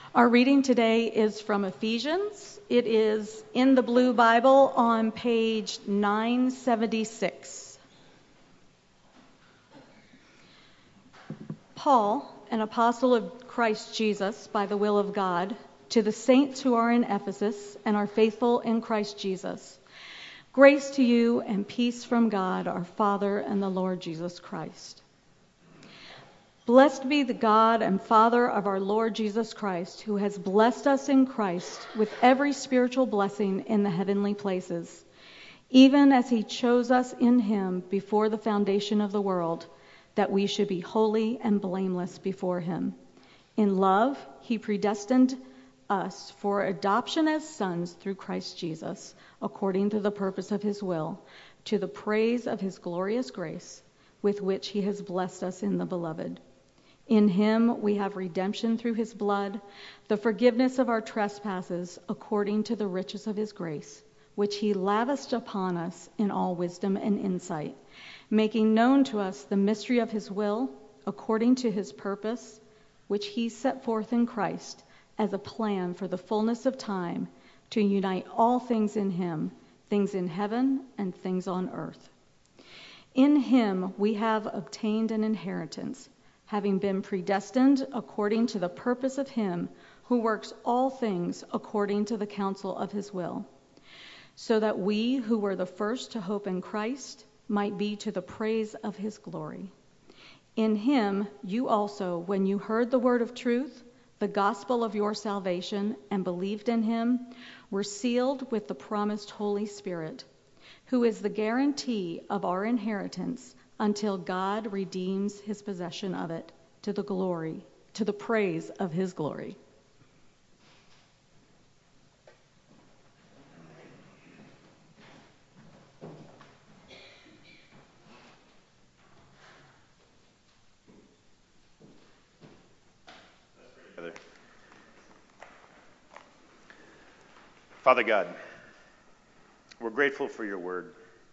Our reading today is from Ephesians. It is in the Blue Bible on page 976. Paul, an apostle of Christ Jesus by the will of God, to the saints who are in Ephesus and are faithful in Christ Jesus. Grace to you and peace from God, our Father and the Lord Jesus Christ. Blessed be the God and Father of our Lord Jesus Christ, who has blessed us in Christ with every spiritual blessing in the heavenly places, even as he chose us in him before the foundation of the world, that we should be holy and blameless before him. In love, he predestined us for adoption as sons through Christ Jesus, according to the purpose of his will, to the praise of his glorious grace, with which he has blessed us in the beloved. In him we have redemption through his blood, the forgiveness of our trespasses, according to the riches of his grace, which he lavished upon us in all wisdom and insight, making known to us the mystery of his will, according to his purpose, which he set forth in Christ as a plan for the fullness of time, to unite all things in him, things in heaven and things on earth. In him we have obtained an inheritance, having been predestined according to the purpose of him who works all things according to the counsel of his will, so that we who were the first to hope in Christ might be to the praise of his glory. In him you also, when you heard the word of truth, the gospel of your salvation, and believed in him, were sealed with the promised Holy Spirit, who is the guarantee of our inheritance until God redeems his possession of it, to the praise of his glory. Father God, we're grateful for your word.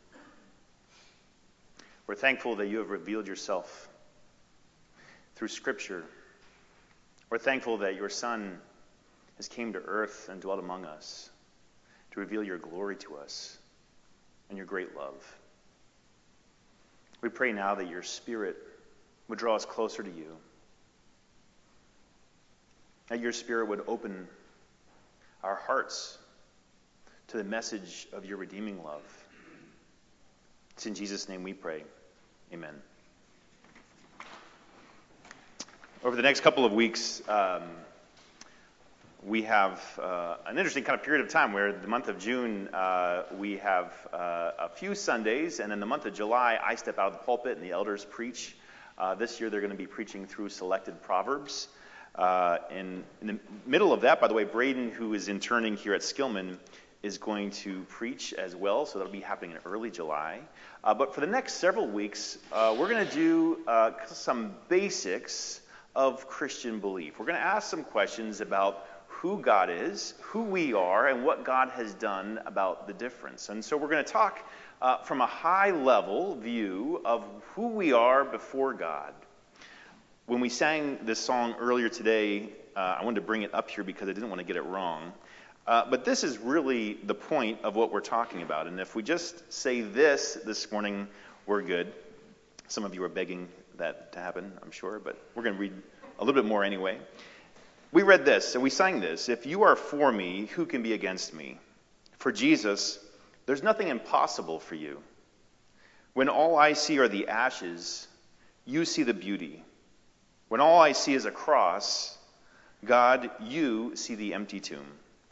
We're thankful that you have revealed yourself through Scripture. We're thankful that your Son has came to earth and dwelt among us to reveal your glory to us and your great love. We pray now that your Spirit would draw us closer to you, that your Spirit would open our hearts to the message of your redeeming love. It's in Jesus' name we pray. Amen. Over the next couple of weeks, we have an interesting kind of period of time where the month of June, we have a few Sundays, and in the month of July, I step out of the pulpit and the elders preach. This year, they're going to be preaching through selected Proverbs. In the middle of that, by the way, Braden, who is interning here at Skillman, is going to preach as well, so that'll be happening in early July. But for the next several weeks, we're going to do some basics of Christian belief. We're going to ask some questions about who God is, who we are, and what God has done about the difference. And so we're going to talk from a high-level view of who we are before God. When we sang this song earlier today, I wanted to bring it up here because I didn't want to get it wrong. But this is really the point of what we're talking about. And if we just say this morning, we're good. Some of you are begging that to happen, I'm sure, but we're going to read a little bit more anyway. We read this, and we sang this. If you are for me, who can be against me? For Jesus, there's nothing impossible for you. When all I see are the ashes, you see the beauty. When all I see is a cross, God, you see the empty tomb.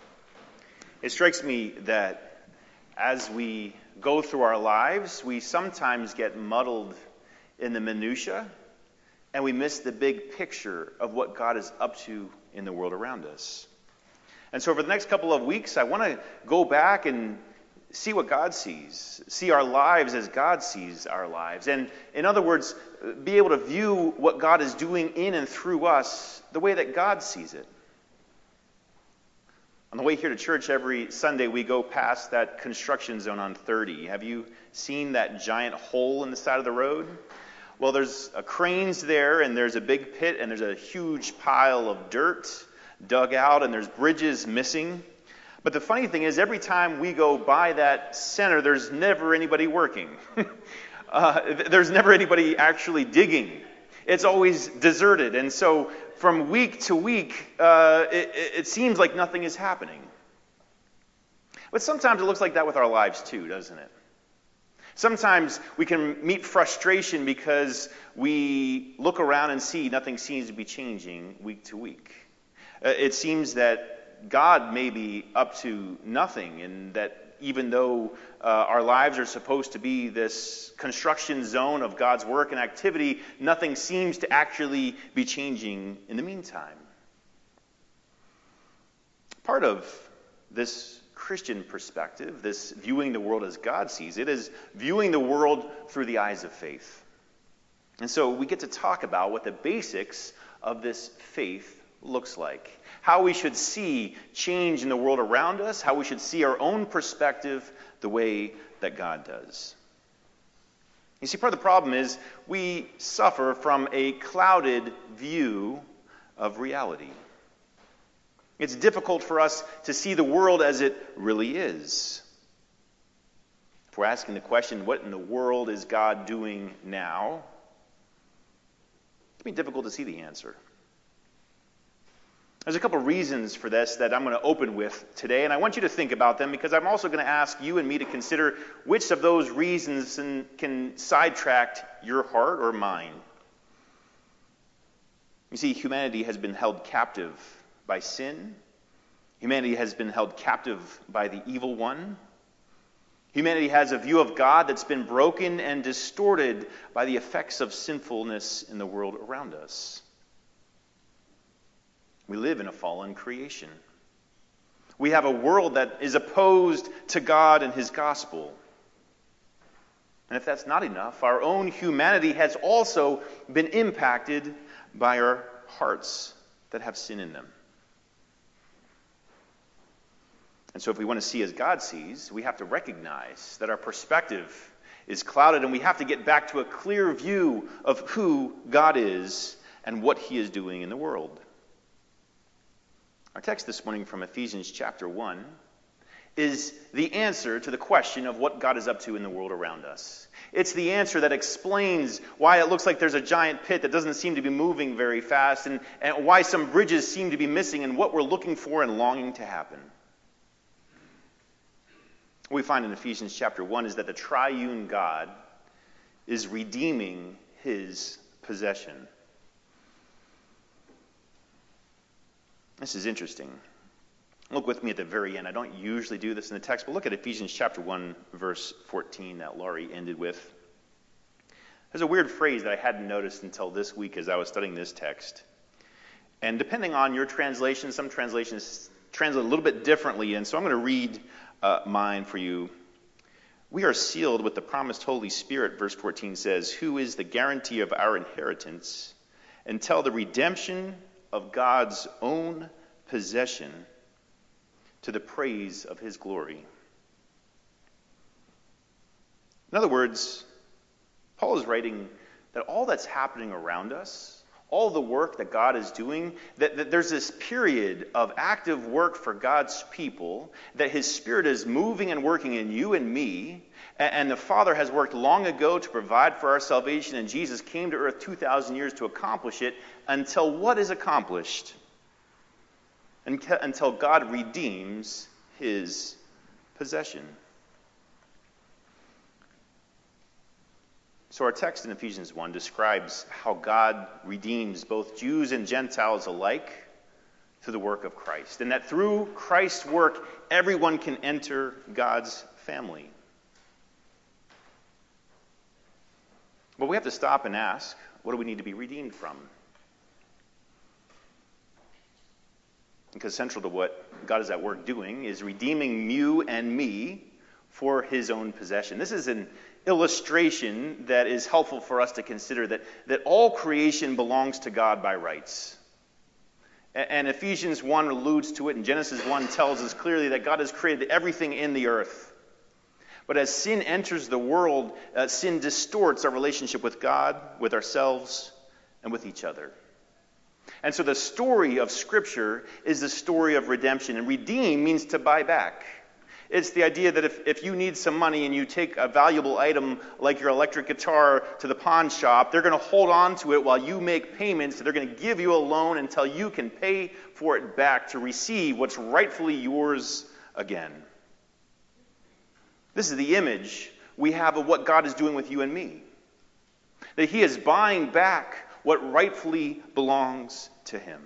It strikes me that as we go through our lives, we sometimes get muddled in the minutia, and we miss the big picture of what God is up to in the world around us. And so for the next couple of weeks, I want to go back and see what God sees, see our lives as God sees our lives. And in other words, be able to view what God is doing in and through us the way that God sees it. On the way here to church every Sunday, we go past that construction zone on 30. Have you seen that giant hole in the side of the road? Well, there's cranes there, and there's a big pit, and there's a huge pile of dirt dug out and there's bridges missing. But the funny thing is, every time we go by that center, there's never anybody working. There's never anybody actually digging. It's always deserted. And so from week to week, it seems like nothing is happening. But sometimes it looks like that with our lives too, doesn't it? Sometimes we can meet frustration because we look around and see nothing seems to be changing week to week. It seems that God may be up to nothing, and that even though our lives are supposed to be this construction zone of God's work and activity, nothing seems to actually be changing in the meantime. Part of this Christian perspective, this viewing the world as God sees it, is viewing the world through the eyes of faith. And so we get to talk about what the basics of this faith looks like. How we should see change in the world around us, how we should see our own perspective the way that God does. You see, part of the problem is we suffer from a clouded view of reality. It's difficult for us to see the world as it really is. If we're asking the question, what in the world is God doing now? It can be difficult to see the answer. There's a couple reasons for this that I'm going to open with today, and I want you to think about them because I'm also going to ask you and me to consider which of those reasons can sidetrack your heart or mine. You see, humanity has been held captive by sin. Humanity has been held captive by the evil one. Humanity has a view of God that's been broken and distorted by the effects of sinfulness in the world around us. We live in a fallen creation. We have a world that is opposed to God and His gospel. And if that's not enough, our own humanity has also been impacted by our hearts that have sin in them. And so if we want to see as God sees, we have to recognize that our perspective is clouded, and we have to get back to a clear view of who God is and what He is doing in the world. Our text this morning from Ephesians chapter 1 is the answer to the question of what God is up to in the world around us. It's the answer that explains why it looks like there's a giant pit that doesn't seem to be moving very fast, and why some bridges seem to be missing, and what we're looking for and longing to happen. What we find in Ephesians chapter 1 is that the triune God is redeeming His possession. This is interesting. Look with me at the very end. I don't usually do this in the text, but look at Ephesians chapter 1, verse 14 that Laurie ended with. There's a weird phrase that I hadn't noticed until this week as I was studying this text. And depending on your translation, some translations translate a little bit differently, and so I'm going to read mine for you. We are sealed with the promised Holy Spirit, verse 14 says, who is the guarantee of our inheritance until the redemption of God's own possession to the praise of His glory. In other words, Paul is writing that all that's happening around us, all the work that God is doing, that there's this period of active work for God's people, that His Spirit is moving and working in you and me, and the Father has worked long ago to provide for our salvation, and Jesus came to earth 2,000 years to accomplish it, until what is accomplished? Until God redeems His possession. So our text in Ephesians 1 describes how God redeems both Jews and Gentiles alike through the work of Christ, and that through Christ's work, everyone can enter God's family. But we have to stop and ask, what do we need to be redeemed from? Because central to what God is at work doing is redeeming you and me for His own possession. This is an illustration that is helpful for us to consider that all creation belongs to God by rights. And Ephesians 1 alludes to it, and Genesis 1 tells us clearly that God has created everything in the earth. But as sin enters the world, sin distorts our relationship with God, with ourselves, and with each other. And so the story of Scripture is the story of redemption. And redeem means to buy back. It's the idea that if you need some money and you take a valuable item like your electric guitar to the pawn shop, they're going to hold on to it while you make payments. They're going to give you a loan until you can pay for it back to receive what's rightfully yours again. This is the image we have of what God is doing with you and me. That He is buying back what rightfully belongs to Him.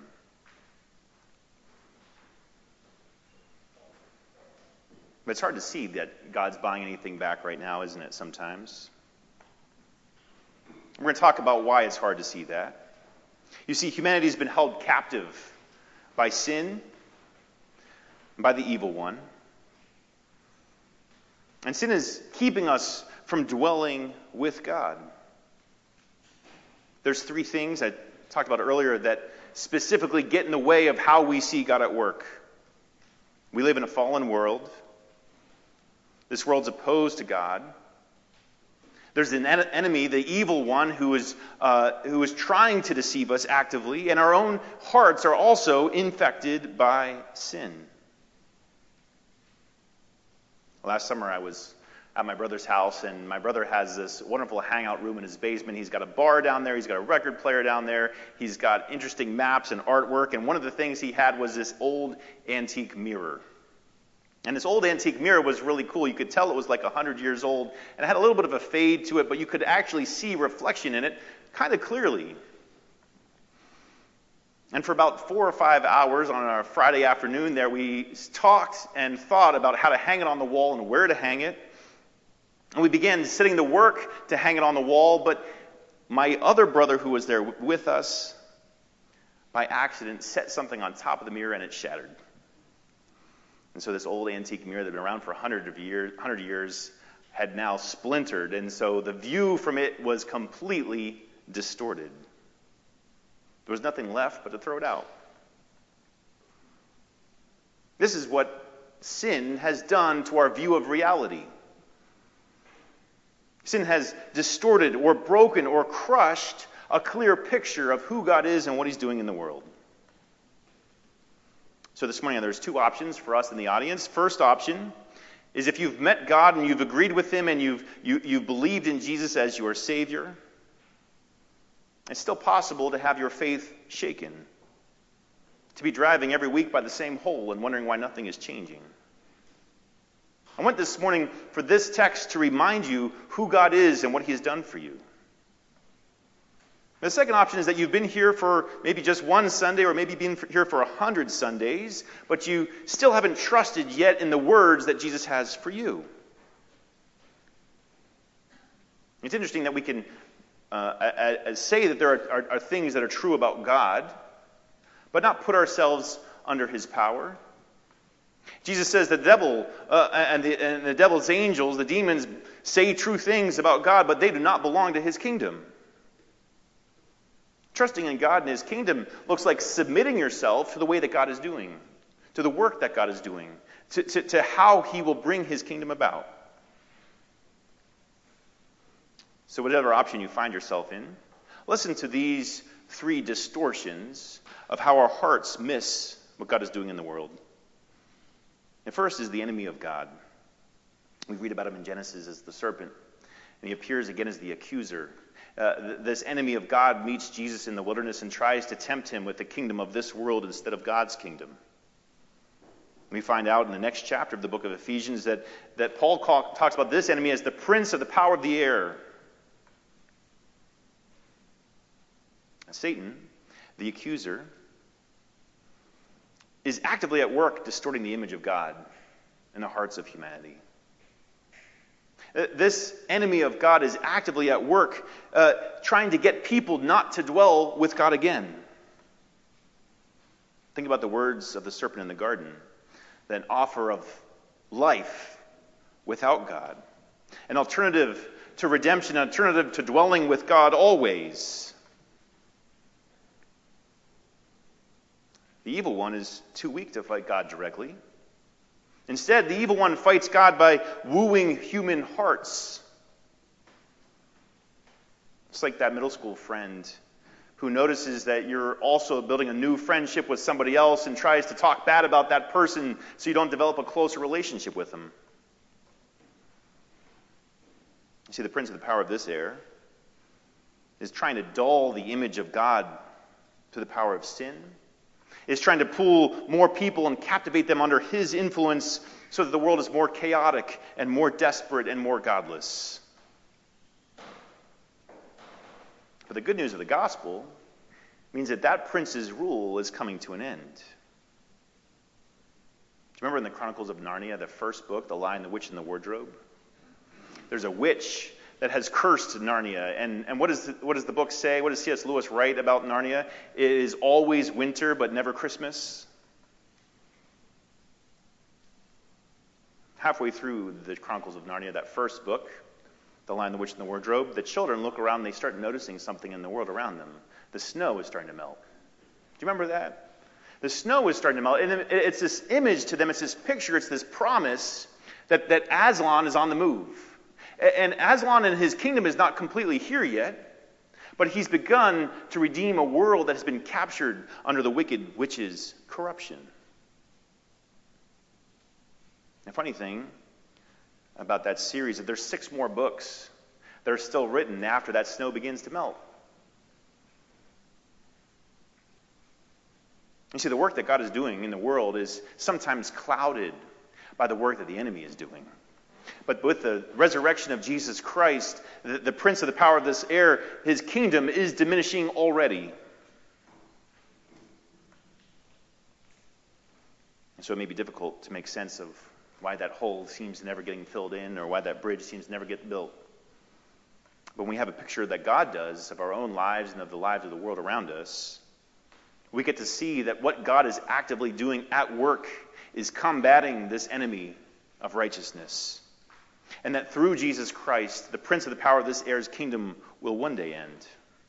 But it's hard to see that God's buying anything back right now, isn't it, sometimes? We're going to talk about why it's hard to see that. You see, humanity's been held captive by sin and by the evil one. And sin is keeping us from dwelling with God. There's three things I talked about earlier that specifically get in the way of how we see God at work. We live in a fallen world. This world's opposed to God. There's an enemy, the evil one, who is trying to deceive us actively, and our own hearts are also infected by sin. Last summer I was at my brother's house, and my brother has this wonderful hangout room in his basement. He's got a bar down there. He's got a record player down there. He's got interesting maps and artwork, and one of the things he had was this old antique mirror. And this old antique mirror was really cool. You could tell it was like 100 years old, and it had a little bit of a fade to it, but you could actually see reflection in it kind of clearly. And for about 4 or 5 hours on a Friday afternoon there, we talked and thought about how to hang it on the wall and where to hang it. And we began setting to work to hang it on the wall, but my other brother who was there with us, by accident, set something on top of the mirror and it shattered. And so this old antique mirror that had been around for 100 years had now splintered, and so the view from it was completely distorted. There was nothing left but to throw it out. This is what sin has done to our view of reality. Sin has distorted or broken or crushed a clear picture of who God is and what He's doing in the world. So this morning there's two options for us in the audience. First option is if you've met God and you've agreed with Him and you've believed in Jesus as your Savior, it's still possible to have your faith shaken, to be driving every week by the same hole and wondering why nothing is changing. I went this morning for this text to remind you who God is and what He has done for you. The second option is that you've been here for maybe just one Sunday or maybe been here for 100 Sundays, but you still haven't trusted yet in the words that Jesus has for you. It's interesting that we can say that there are things that are true about God, but not put ourselves under His power. Jesus says the devil and the devil's angels, the demons, say true things about God, but they do not belong to His kingdom. Trusting in God and His kingdom looks like submitting yourself to the way that God is doing, to the work that God is doing, to how He will bring His kingdom about. So whatever option you find yourself in, listen to these three distortions of how our hearts miss what God is doing in the world. And first is the enemy of God. We read about him in Genesis as the serpent, and he appears again as the accuser. This enemy of God meets Jesus in the wilderness and tries to tempt him with the kingdom of this world instead of God's kingdom. We find out in the next chapter of the book of Ephesians that Paul talks about this enemy as the prince of the power of the air. Satan, the accuser, is actively at work distorting the image of God in the hearts of humanity. This enemy of God is actively at work trying to get people not to dwell with God again. Think about the words of the serpent in the garden. An offer of life without God. An alternative to redemption, an alternative to dwelling with God always. The evil one is too weak to fight God directly. Instead, the evil one fights God by wooing human hearts. It's like that middle school friend who notices that you're also building a new friendship with somebody else and tries to talk bad about that person so you don't develop a closer relationship with them. You see, the prince of the power of this air is trying to dull the image of God to the power of sin, is trying to pull more people and captivate them under his influence so that the world is more chaotic and more desperate and more godless. But the good news of the gospel means that that prince's rule is coming to an end. Do you remember in the Chronicles of Narnia, the first book, The Lion, the Witch, and the Wardrobe? There's a witch that has cursed Narnia. And what does the book say? What does C.S. Lewis write about Narnia? It is always winter, but never Christmas. Halfway through the Chronicles of Narnia, that first book, The Lion, the Witch, and the Wardrobe, the children look around and they start noticing something in the world around them. The snow is starting to melt. Do you remember that? The snow is starting to melt. And it's this image to them, it's this picture, it's this promise that Aslan is on the move. And Aslan and his kingdom is not completely here yet, but he's begun to redeem a world that has been captured under the wicked witch's corruption. The funny thing about that series is that there's 6 more books that are still written after that snow begins to melt. You see, the work that God is doing in the world is sometimes clouded by the work that the enemy is doing. But with the resurrection of Jesus Christ, the prince of the power of this air, his kingdom is diminishing already. And so it may be difficult to make sense of why that hole seems never getting filled in or why that bridge seems to never get built. But when we have a picture that God does of our own lives and of the lives of the world around us, we get to see that what God is actively doing at work is combating this enemy of righteousness. And that through Jesus Christ, the prince of the power of this air's kingdom will one day end.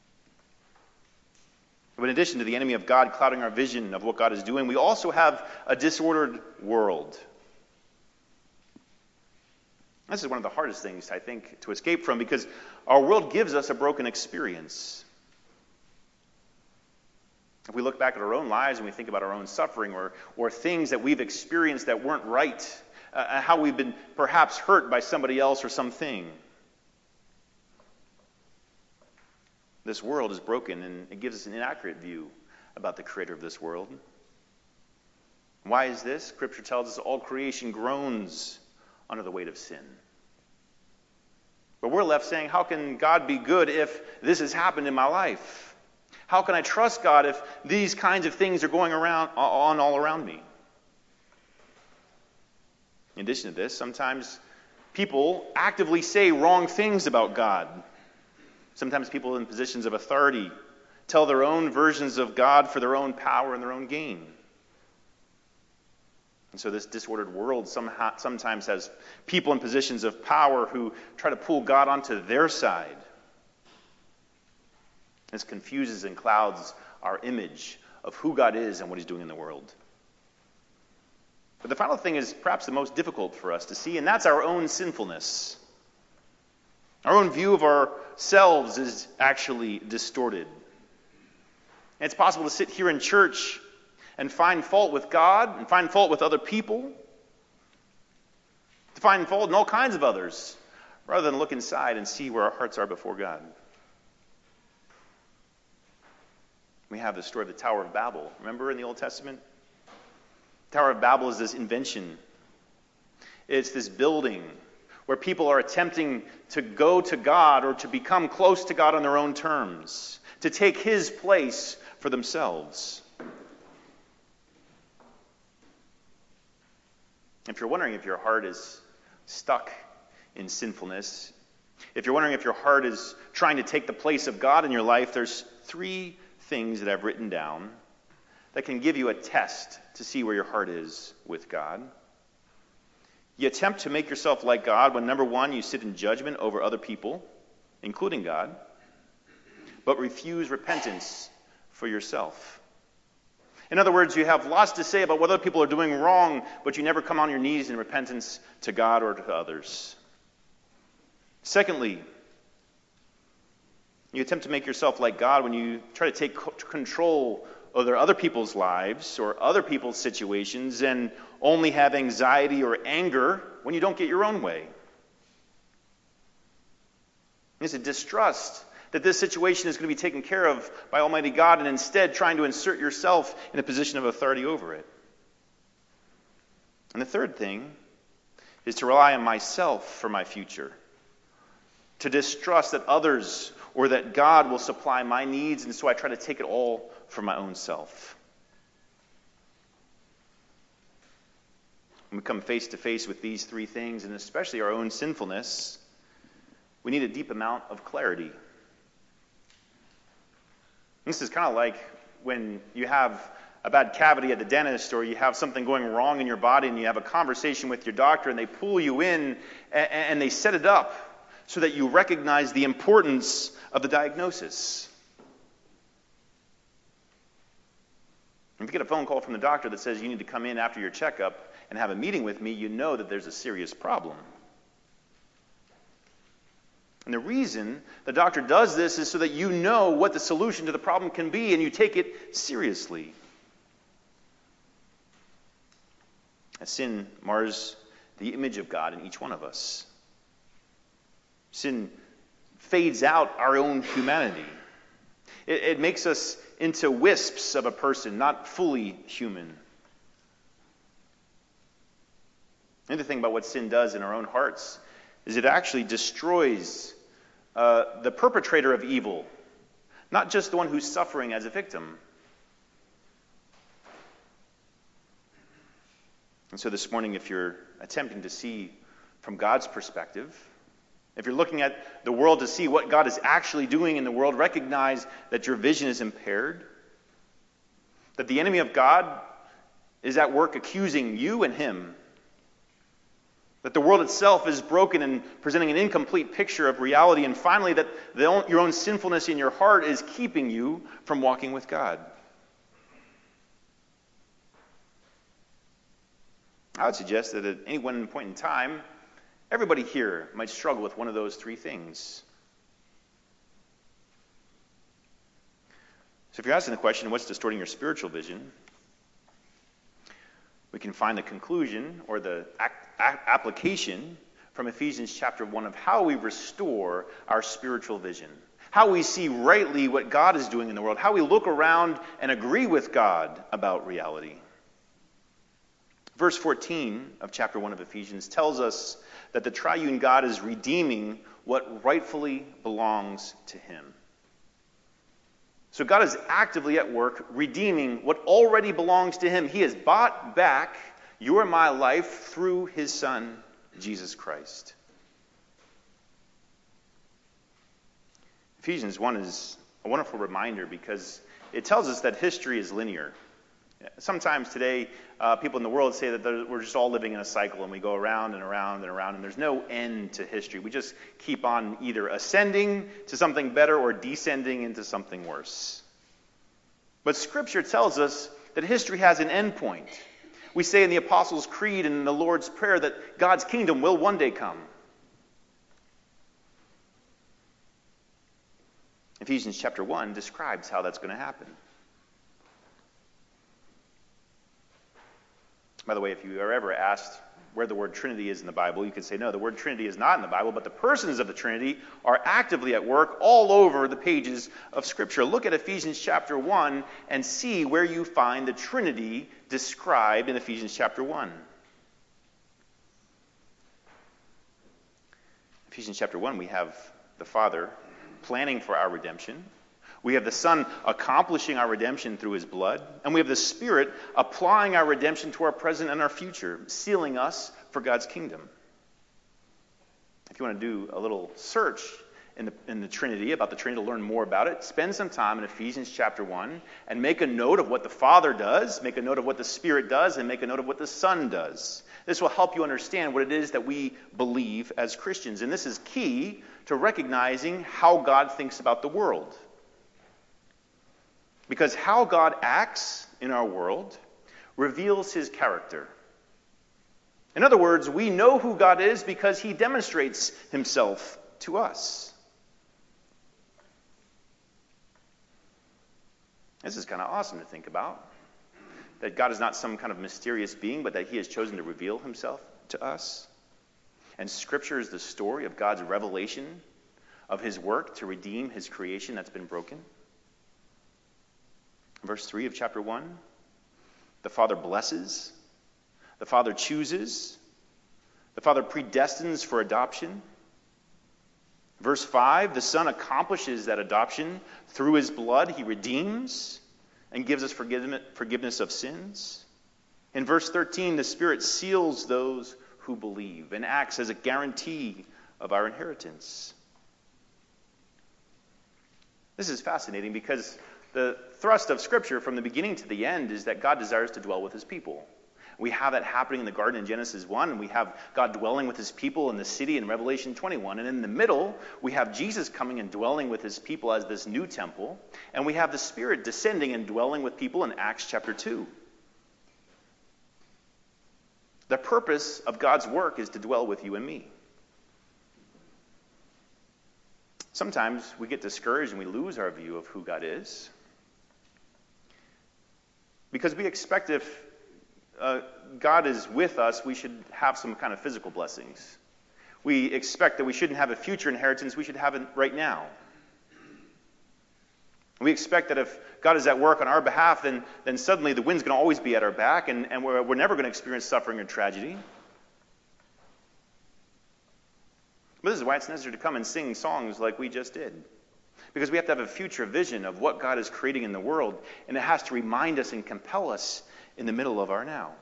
But in addition to the enemy of God clouding our vision of what God is doing, we also have a disordered world. This is one of the hardest things, I think, to escape from because our world gives us a broken experience. If we look back at our own lives and we think about our own suffering or things that we've experienced that weren't right, how we've been perhaps hurt by somebody else or something. This world is broken and it gives us an inaccurate view about the creator of this world. Why is this? Scripture tells us all creation groans under the weight of sin. But we're left saying, how can God be good if this has happened in my life? How can I trust God if these kinds of things are going on all around me? In addition to this, sometimes people actively say wrong things about God. Sometimes people in positions of authority tell their own versions of God for their own power and their own gain. And so this disordered world sometimes has people in positions of power who try to pull God onto their side. This confuses and clouds our image of who God is and what he's doing in the world. But the final thing is perhaps the most difficult for us to see, and that's our own sinfulness. Our own view of ourselves is actually distorted. And it's possible to sit here in church and find fault with God and find fault with other people, to find fault in all kinds of others, rather than look inside and see where our hearts are before God. We have the story of the Tower of Babel. Remember in the Old Testament? The Tower of Babel is this invention. It's this building where people are attempting to go to God or to become close to God on their own terms, to take his place for themselves. If you're wondering if your heart is stuck in sinfulness, if you're wondering if your heart is trying to take the place of God in your life, there's 3 things that I've written down that can give you a test to see where your heart is with God. You attempt to make yourself like God when, number 1, you sit in judgment over other people, including God, but refuse repentance for yourself. In other words, you have lots to say about what other people are doing wrong, but you never come on your knees in repentance to God or to others. Secondly, You attempt to make yourself like God when you try to take control over other people's lives or other people's situations and only have anxiety or anger when you don't get your own way. It's a distrust that this situation is going to be taken care of by Almighty God, and instead trying to insert yourself in a position of authority over it. And the third thing is to rely on myself for my future. To distrust that others or that God will supply my needs, and so I try to take it all for my own self. When we come face to face with these three things, and especially our own sinfulness, we need a deep amount of clarity. This is kind of like when you have a bad cavity at the dentist, or you have something going wrong in your body and you have a conversation with your doctor and they pull you in and they set it up so that you recognize the importance of the diagnosis. If you get a phone call from the doctor that says you need to come in after your checkup and have a meeting with me, you know that there's a serious problem. And the reason the doctor does this is so that you know what the solution to the problem can be and you take it seriously. As sin mars the image of God in each one of us. Sin fades out our own humanity. It makes us into wisps of a person, not fully human. Another thing about what sin does in our own hearts is it actually destroys the perpetrator of evil, not just the one who's suffering as a victim. And so this morning, if you're attempting to see from God's perspective, if you're looking at the world to see what God is actually doing in the world, recognize that your vision is impaired, that the enemy of God is at work accusing you and him, that the world itself is broken and presenting an incomplete picture of reality, and finally that your own sinfulness in your heart is keeping you from walking with God. I would suggest that at any one point in time, everybody here might struggle with one of those three things. So if you're asking the question, what's distorting your spiritual vision? We can find the conclusion or the application from Ephesians chapter 1 of how we restore our spiritual vision, how we see rightly what God is doing in the world, how we look around and agree with God about reality. Verse 14 of chapter 1 of Ephesians tells us that the triune God is redeeming what rightfully belongs to him. So God is actively at work redeeming what already belongs to him. He has bought back your and my life through his Son, Jesus Christ. Ephesians 1 is a wonderful reminder because it tells us that history is linear. Sometimes today, people in the world say that we're just all living in a cycle and we go around and around and around and there's no end to history. We just keep on either ascending to something better or descending into something worse. But Scripture tells us that history has an end point. We say in the Apostles' Creed and in the Lord's Prayer that God's kingdom will one day come. Ephesians chapter 1 describes how that's going to happen. By the way, if you are ever asked where the word Trinity is in the Bible, you can say, no, the word Trinity is not in the Bible, but the persons of the Trinity are actively at work all over the pages of Scripture. Look at Ephesians chapter 1 and see where you find the Trinity described in Ephesians chapter 1. Ephesians chapter 1, we have the Father planning for our redemption. We have the Son accomplishing our redemption through his blood. And we have the Spirit applying our redemption to our present and our future, sealing us for God's kingdom. If you want to do a little search in the Trinity, about the Trinity, to learn more about it, spend some time in Ephesians chapter 1 and make a note of what the Father does, make a note of what the Spirit does, and make a note of what the Son does. This will help you understand what it is that we believe as Christians. And this is key to recognizing how God thinks about the world. Because how God acts in our world reveals his character. In other words, we know who God is because he demonstrates himself to us. This is kind of awesome to think about. That God is not some kind of mysterious being, but that he has chosen to reveal himself to us. And Scripture is the story of God's revelation of his work to redeem his creation that's been broken. Verse 3 of chapter 1, the Father blesses, the Father chooses, the Father predestines for adoption. Verse 5, the Son accomplishes that adoption through his blood. He redeems and gives us forgiveness of sins. In verse 13, the Spirit seals those who believe and acts as a guarantee of our inheritance. This is fascinating because the thrust of Scripture from the beginning to the end is that God desires to dwell with his people. We have that happening in the garden in Genesis 1, and we have God dwelling with his people in the city in Revelation 21. And in the middle, we have Jesus coming and dwelling with his people as this new temple, and we have the Spirit descending and dwelling with people in Acts chapter 2. The purpose of God's work is to dwell with you and me. Sometimes we get discouraged and we lose our view of who God is, because we expect if God is with us, we should have some kind of physical blessings. We expect that we shouldn't have a future inheritance, we should have it right now. We expect that if God is at work on our behalf, then suddenly the wind's going to always be at our back, and we're never going to experience suffering or tragedy. But this is why it's necessary to come and sing songs like we just did. Because we have to have a future vision of what God is creating in the world, and it has to remind us and compel us in the middle of our now.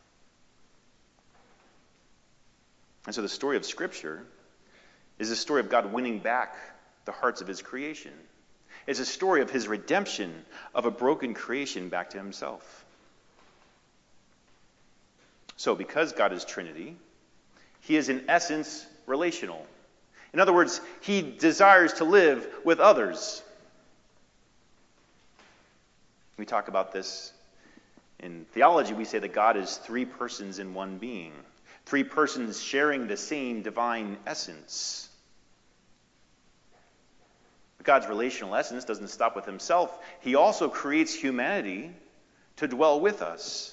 And so the story of Scripture is the story of God winning back the hearts of his creation. It's a story of his redemption of a broken creation back to himself. So because God is Trinity, he is in essence relational. In other words, he desires to live with others. We talk about this in theology. We say that God is three persons in one being. Three persons sharing the same divine essence. God's relational essence doesn't stop with himself. He also creates humanity to dwell with us.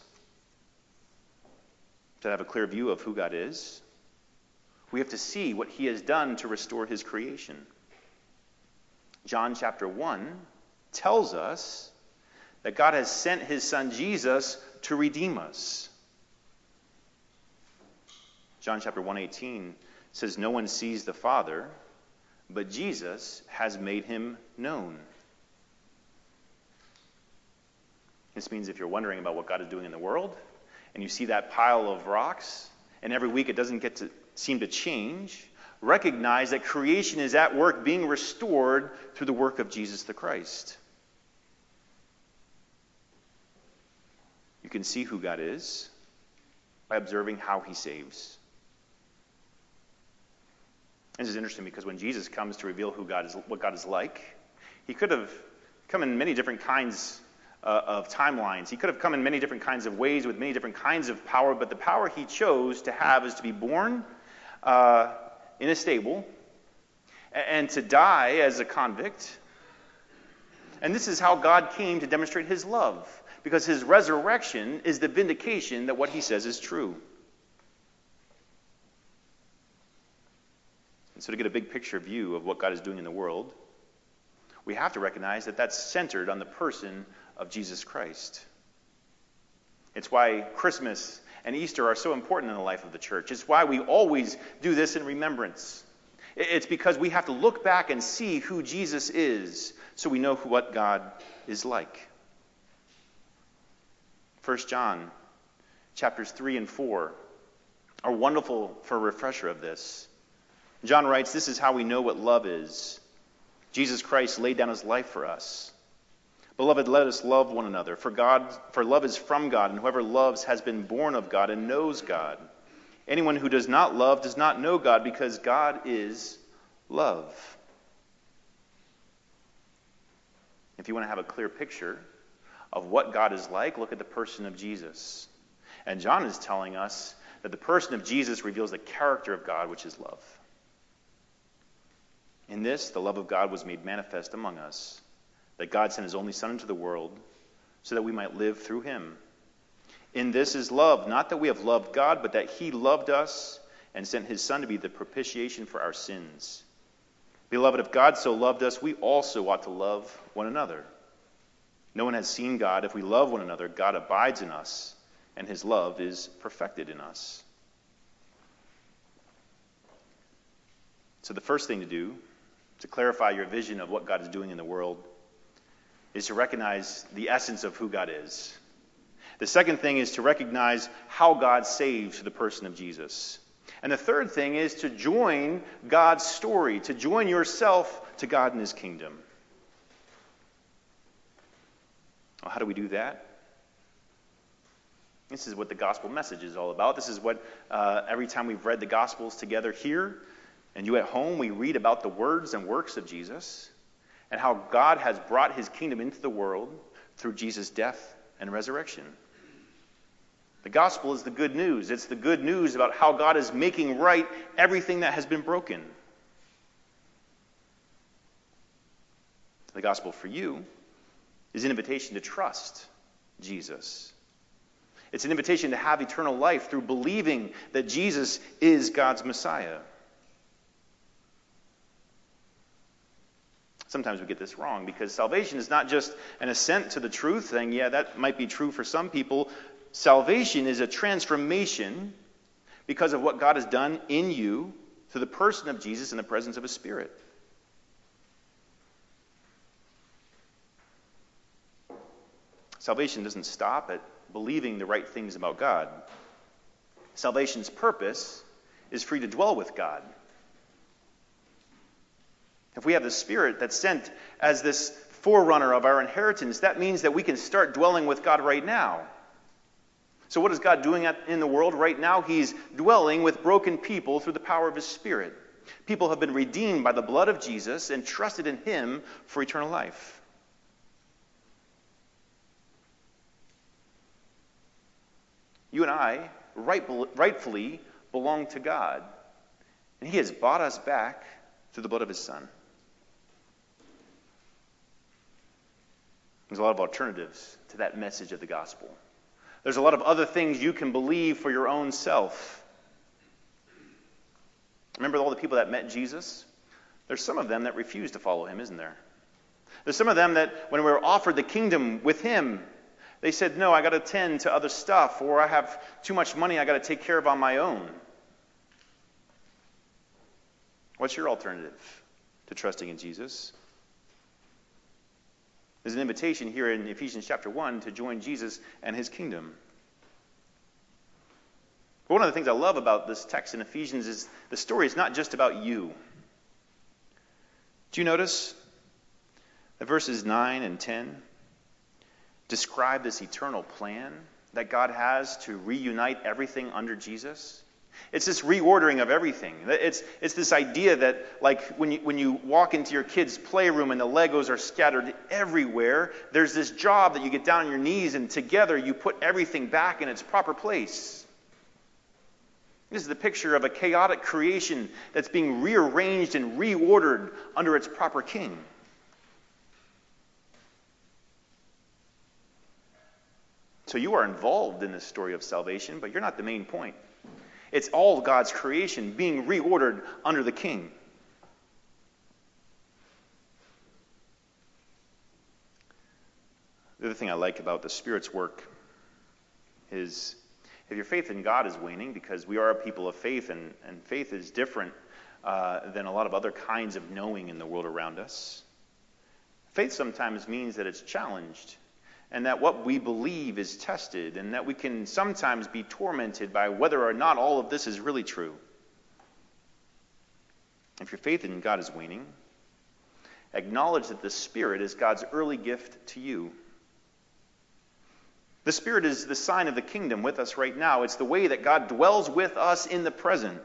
To have a clear view of who God is, we have to see what he has done to restore his creation. John chapter 1 tells us that God has sent his son Jesus to redeem us. John chapter 1:18 says, "No one sees the Father, but Jesus has made him known." This means if you're wondering about what God is doing in the world, and you see that pile of rocks, and every week it doesn't get to seem to change, recognize that creation is at work being restored through the work of Jesus the Christ. You can see who God is by observing how he saves. This is interesting because when Jesus comes to reveal who God is, what God is like, he could have come in many different kinds of timelines. He could have come in many different kinds of ways with many different kinds of power, but the power he chose to have is to be born in a stable and to die as a convict. And this is how God came to demonstrate his love, because his resurrection is the vindication that what he says is true. And so to get a big picture view of what God is doing in the world, we have to recognize that that's centered on the person of Jesus Christ. It's why Christmas and Easter are so important in the life of the church. It's why we always do this in remembrance. It's because we have to look back and see who Jesus is so we know what God is like. 1 John chapters 3 and 4 are wonderful for a refresher of this. John writes, "This is how we know what love is. Jesus Christ laid down his life for us. Beloved, let us love one another, for love is from God, and whoever loves has been born of God and knows God. Anyone who does not love does not know God, because God is love." If you want to have a clear picture of what God is like, look at the person of Jesus. And John is telling us that the person of Jesus reveals the character of God, which is love. In this, the love of God was made manifest among us, that God sent his only Son into the world so that we might live through him. In this is love, not that we have loved God, but that he loved us and sent his Son to be the propitiation for our sins. Beloved, if God so loved us, we also ought to love one another. No one has seen God. If we love one another, God abides in us, and his love is perfected in us. So the first thing to do, to clarify your vision of what God is doing in the world, is to recognize the essence of who God is. The second thing is to recognize how God saves the person of Jesus. And the third thing is to join God's story, to join yourself to God and his kingdom. Well, how do we do that? This is what the gospel message is all about. This is what every time we've read the gospels together here, and you at home, we read about the words and works of Jesus and how God has brought his kingdom into the world through Jesus' death and resurrection. The gospel is the good news. It's the good news about how God is making right everything that has been broken. The gospel for you is an invitation to trust Jesus. It's an invitation to have eternal life through believing that Jesus is God's Messiah. Sometimes we get this wrong because salvation is not just an assent to the truth thing. Yeah, that might be true for some people. Salvation is a transformation because of what God has done in you through the person of Jesus and the presence of his Spirit. Salvation doesn't stop at believing the right things about God. Salvation's purpose is free to dwell with God. If we have the Spirit that's sent as this forerunner of our inheritance, that means that we can start dwelling with God right now. So what is God doing in the world right now? He's dwelling with broken people through the power of his Spirit. People have been redeemed by the blood of Jesus and trusted in him for eternal life. You and I rightfully belong to God, and he has bought us back through the blood of his Son. There's a lot of alternatives to that message of the gospel. There's a lot of other things you can believe for your own self. Remember all the people that met Jesus? There's some of them that refused to follow him, isn't there? There's some of them that when we were offered the kingdom with him, they said, no, I got to tend to other stuff, or I have too much money I got to take care of on my own. What's your alternative to trusting in Jesus? There's an invitation here in Ephesians chapter 1 to join Jesus and his kingdom. But one of the things I love about this text in Ephesians is the story is not just about you. Do you notice that verses 9 and 10 describe this eternal plan that God has to reunite everything under Jesus? It's this reordering of everything. It's this idea that, like, when you walk into your kid's playroom and the Legos are scattered everywhere, there's this job that you get down on your knees and together you put everything back in its proper place. This is the picture of a chaotic creation that's being rearranged and reordered under its proper king. So you are involved in this story of salvation, but you're not the main point. It's all God's creation being reordered under the king. The other thing I like about the Spirit's work is if your faith in God is waning, because we are a people of faith, and faith is different than a lot of other kinds of knowing in the world around us. Faith sometimes means that it's challenged, and that what we believe is tested, and that we can sometimes be tormented by whether or not all of this is really true. If your faith in God is waning, acknowledge that the Spirit is God's early gift to you. The Spirit is the sign of the kingdom with us right now. It's the way that God dwells with us in the present.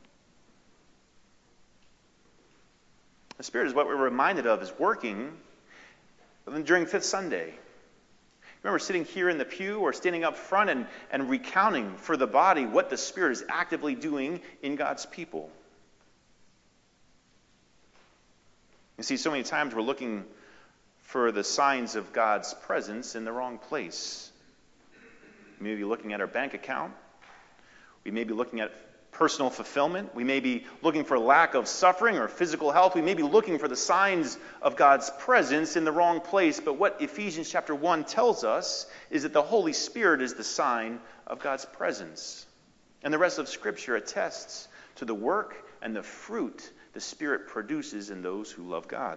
The Spirit is what we're reminded of is working during Fifth Sunday. Remember sitting here in the pew or standing up front and recounting for the body what the Spirit is actively doing in God's people. You see, so many times we're looking for the signs of God's presence in the wrong place. We may be looking at our bank account. We may be looking at personal fulfillment. We may be looking for lack of suffering or physical health. We may be looking for the signs of God's presence in the wrong place. But what Ephesians chapter 1 tells us is that the Holy Spirit is the sign of God's presence. And the rest of Scripture attests to the work and the fruit the Spirit produces in those who love God.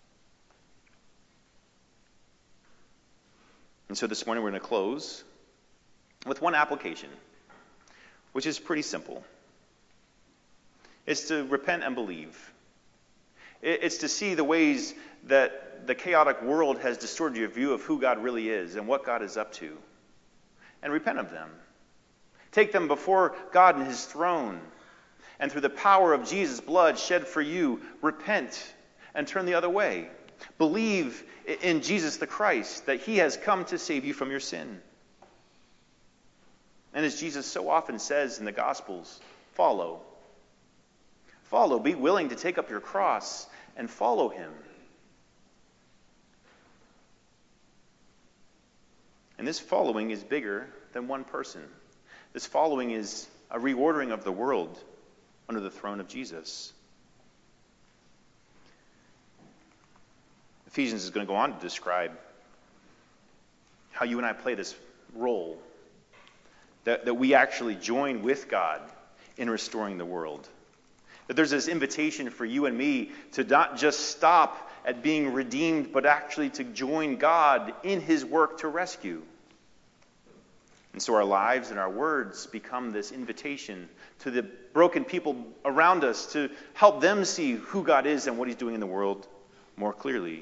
And so this morning we're going to close with one application, which is pretty simple. It's to repent and believe. It's to see the ways that the chaotic world has distorted your view of who God really is and what God is up to. And repent of them. Take them before God in his throne. And through the power of Jesus' blood shed for you, repent and turn the other way. Believe in Jesus the Christ, that he has come to save you from your sin. And as Jesus so often says in the Gospels, follow. Follow. Be willing to take up your cross and follow him. And this following is bigger than one person. This following is a reordering of the world under the throne of Jesus. Ephesians is going to go on to describe how you and I play this role, that we actually join with God in restoring the world. That there's this invitation for you and me to not just stop at being redeemed, but actually to join God in his work to rescue. And so our lives and our words become this invitation to the broken people around us to help them see who God is and what he's doing in the world more clearly.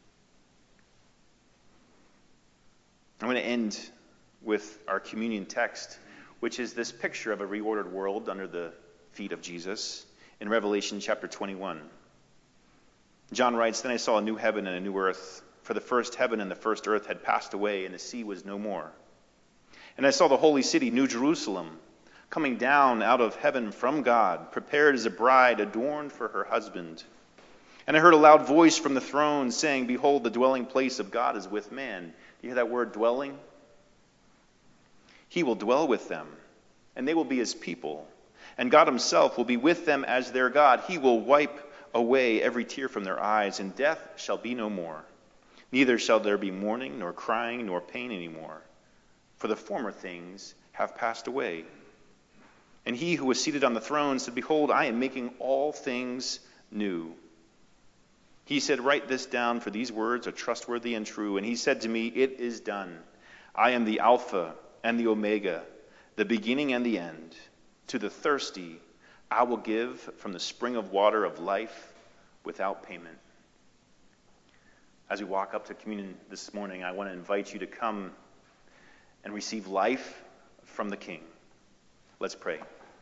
I'm going to end with our communion text, which is this picture of a reordered world under the feet of Jesus in Revelation chapter 21. John writes, "Then I saw a new heaven and a new earth, for the first heaven and the first earth had passed away, and the sea was no more. And I saw the holy city, New Jerusalem, coming down out of heaven from God, prepared as a bride adorned for her husband. And I heard a loud voice from the throne saying, 'Behold, the dwelling place of God is with man.'" You hear that word, dwelling? "He will dwell with them, and they will be his people. And God himself will be with them as their God. He will wipe away every tear from their eyes, and death shall be no more. Neither shall there be mourning, nor crying, nor pain anymore. For the former things have passed away." And he who was seated on the throne said, "Behold, I am making all things new." He said, "Write this down, for these words are trustworthy and true." And he said to me, "It is done. I am the Alpha and the Omega, the beginning and the end. To the thirsty, I will give from the spring of water of life without payment." As we walk up to communion this morning, I want to invite you to come and receive life from the King. Let's pray.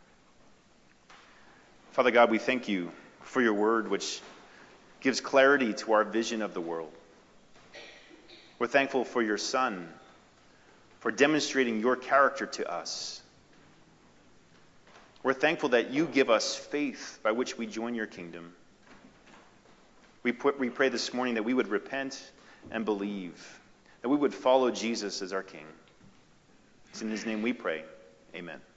Father God, we thank you for your word, which gives clarity to our vision of the world. We're thankful for your Son, for demonstrating your character to us. We're thankful that you give us faith by which we join your kingdom. We pray this morning that we would repent and believe, that we would follow Jesus as our King. It's in his name we pray. Amen.